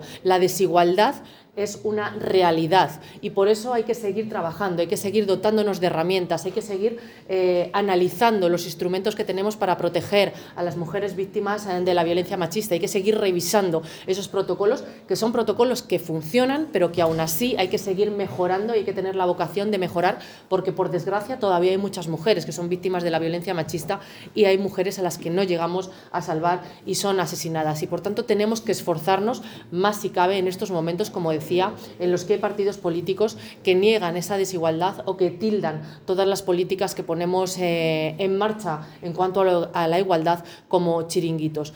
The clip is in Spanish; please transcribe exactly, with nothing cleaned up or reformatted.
La desigualdad es una realidad y por eso hay que seguir trabajando, hay que seguir dotándonos de herramientas, hay que seguir eh, analizando los instrumentos que tenemos para proteger a las mujeres víctimas de la violencia machista, hay que seguir revisando esos protocolos, que son protocolos que funcionan, pero que aún así hay que seguir mejorando y hay que tener la vocación de mejorar, porque por desgracia todavía hay muchas mujeres que son víctimas de la violencia machista y hay mujeres a las que no llegamos a salvar y son asesinadas, y por tanto tenemos que esforzarnos más si cabe en estos momentos, como decía, en los que hay partidos políticos que niegan esa desigualdad o que tildan todas las políticas que ponemos eh, en marcha en cuanto a, lo, a la igualdad como chiringuitos.